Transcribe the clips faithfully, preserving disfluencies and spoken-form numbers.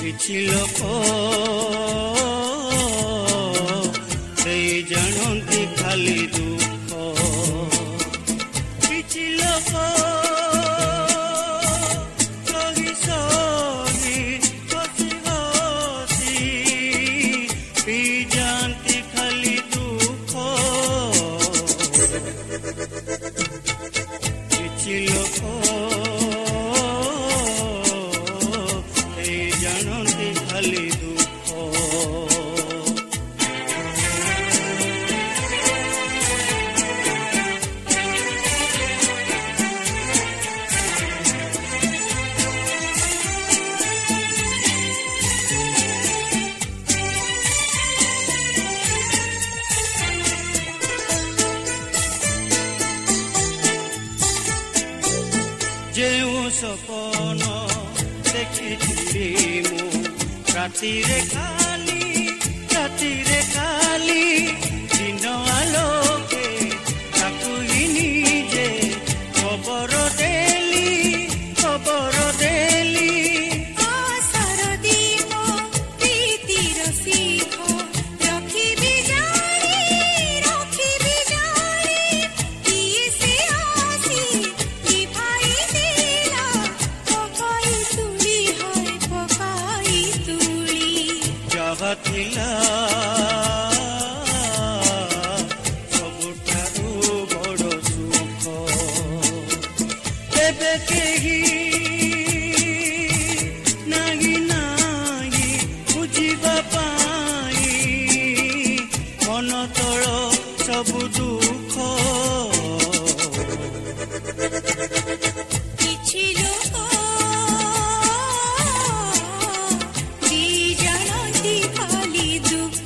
କିଛି ଲୋକ ସେଇ ଜାଣନ୍ତି ଖାଲି ଦୁଃଖ କିଛି ଲୋକ ସହି ସହି ହସି ହସି ପିଇଯାନ୍ତି ଖାଲି ଦୁଃଖ କିଛି ଲୋକ ଯେଉଁ ସପନ ଦେଖିଥିଲି ମୁଁ ରାତିରେ ଖାଲି ରାତିରେ ଖାଲି ଦିନ ଆଲୋକେ ତାକୁ ହିଁ ନିଜେ ଖବର ଦେଲି ଖବର ଦେଲି ଆଶାର ଦୀପ ପ୍ରୀତିର ଶିଖ ରଖିବି ଜାଣି ରଖିବି ଜାଣି କିଏ ସେ ଆସି ଦିଭାଇ ଦେଲା ପକାଇ ତୁଳି ହାୟ ପକାଇ ତୁଳି ଯାହା ଥିଲା ସବୁଠାରୁ ବଡ଼ ସୁଖ ଏବେ କେହି ନାହିଁ ନାହିଁ ବୁଝିବା ପାଇଁ ମନ ତଳ ସବୁ ଦୁଃଖ କିଛି ଲୋକ ବି ଜାଣନ୍ତି ଖାଲି ଦୁଃଖ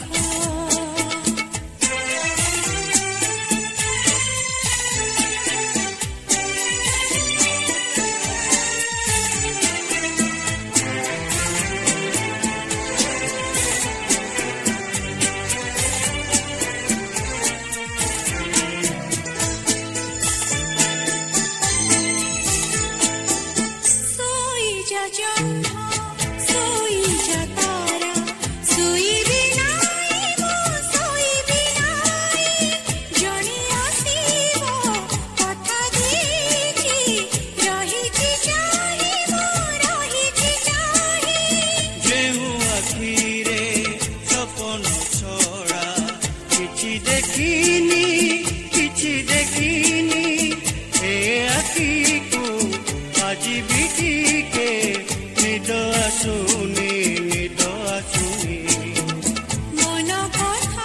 ଶୋଇଯା ଜହ୍ନ ଶୋଇଯା ତାରା ଶୋଇବି ନାହିଁ ମୁଁ ଶୋଇବି ନାହିଁ ଜଣେ ଆସିବ କଥା ଦେଇକି ରହିଛି ଚାହିଁ ମୁଁ ରହିଛି ଚାହିଁ ଯେଉଁ ଆଖିରେ ସପନ ଛଡ଼ା କିଛି ଦେଖିନି କିଛି ଦେଖିନି ଏ ଆଖିକୁ ଆଜି ବି ଟିକେ ନିଦ ଆସୁନି ନିଦ ଆସୁନି ମନ କଥା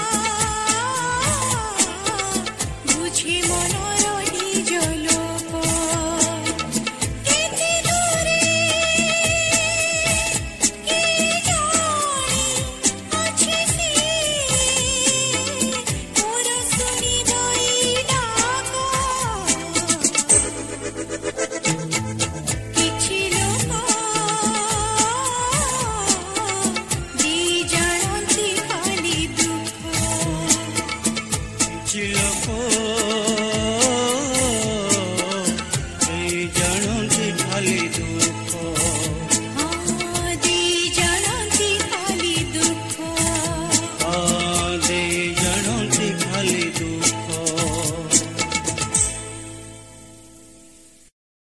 ବୁଝି ମନର ନିଜ ଲୋକ କେତେ ଦୂରେ କିଏ ଜାଣି ଅଛି ସେ ମୋର ଶୁଣିବ ଏଇ ଡାକ କିଛି ଲୋକ ବି ଜାଣନ୍ତି ଖାଲି ଦୁଃଖ କିଛି ଲୋକ ସେଇ ଜାଣନ୍ତି ଖାଲି ଦୁଃଖ